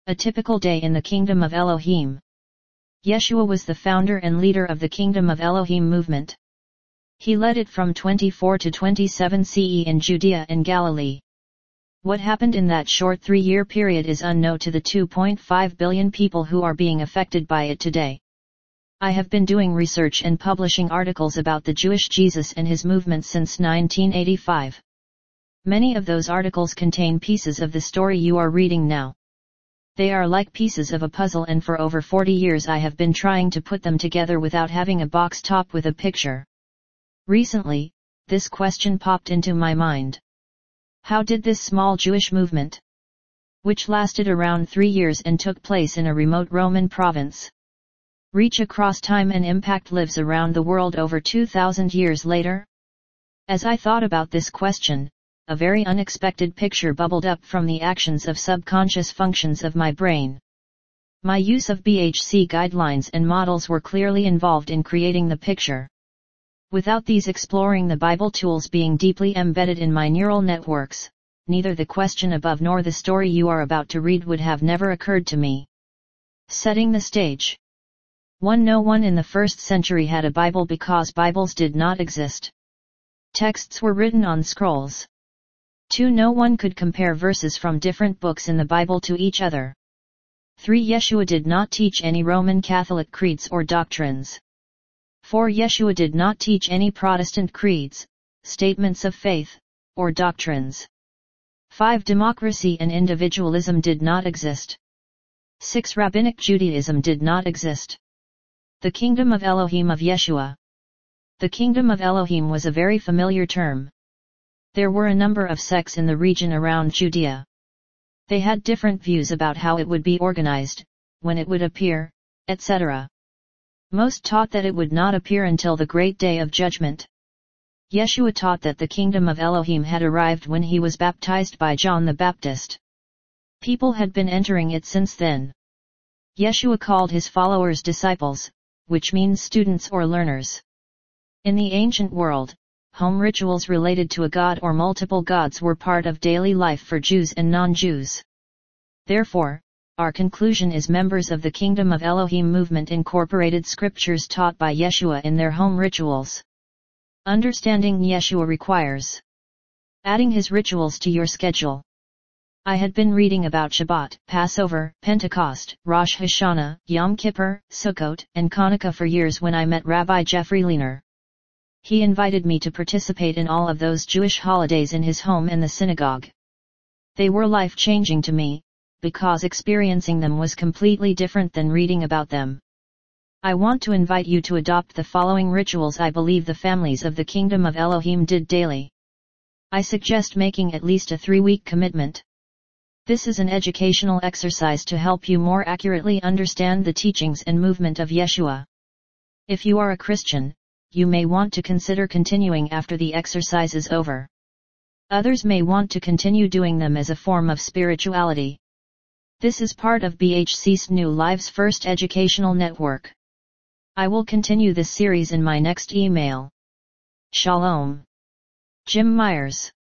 A typical day in the Kingdom of Elohim. Yeshua was the founder and leader of the Kingdom of Elohim movement. He led it from 24 to 27 CE in Judea and Galilee. What happened in that short 3-year period is unknown to the 2.5 billion people who are being affected by it today. I have been doing research and publishing articles about the Jewish Jesus and his movement since 1985. Many of those articles contain pieces of the story you are reading now. They are like pieces of a puzzle, and for over 40 years I have been trying to put them together without having a box top with a picture. Recently, this question popped into my mind. How did this small Jewish movement, which lasted around 3 years and took place in a remote Roman province, reach across time and impact lives around the world over 2,000 years later? As I thought about this question, a very unexpected picture bubbled up from the actions of subconscious functions of my brain. My use of BHC guidelines and models were clearly involved in creating the picture. Without these exploring the Bible tools being deeply embedded in my neural networks, neither the question above nor the story you are about to read would have never occurred to me. Setting the stage. 1. No one in the 1st century had a Bible because Bibles did not exist. Texts were written on scrolls. 2. No one could compare verses from different books in the Bible to each other. 3. Yeshua did not teach any Roman Catholic creeds or doctrines. 4. Yeshua did not teach any Protestant creeds, statements of faith, or doctrines. 5. Democracy and individualism did not exist. 6. Rabbinic Judaism did not exist. The Kingdom of Elohim of Yeshua. The Kingdom of Elohim was a very familiar term. There were a number of sects in the region around Judea. They had different views about how it would be organized, when it would appear, etc. Most taught that it would not appear until the great day of judgment. Yeshua taught that the Kingdom of Elohim had arrived when he was baptized by John the Baptist. People had been entering it since then. Yeshua called his followers disciples, which means students or learners. In the ancient world, home rituals related to a god or multiple gods were part of daily life for Jews and non-Jews. Therefore, our conclusion is members of the Kingdom of Elohim movement incorporated scriptures taught by Yeshua in their home rituals. Understanding Yeshua requires adding his rituals to your schedule. I had been reading about Shabbat, Passover, Pentecost, Rosh Hashanah, Yom Kippur, Sukkot, and Hanukkah for years when I met Rabbi Jeffrey Leiner. He invited me to participate in all of those Jewish holidays in his home and the synagogue. They were life-changing to me, because experiencing them was completely different than reading about them. I want to invite you to adopt the following rituals I believe the families of the Kingdom of Elohim did daily. I suggest making at least a 3-week commitment. This is an educational exercise to help you more accurately understand the teachings and movement of Yeshua. If you are a Christian, you may want to consider continuing after the exercise is over. Others may want to continue doing them as a form of spirituality. This is part of BHC's New Lives First educational network. I will continue this series in my next email. Shalom. Jim Myers.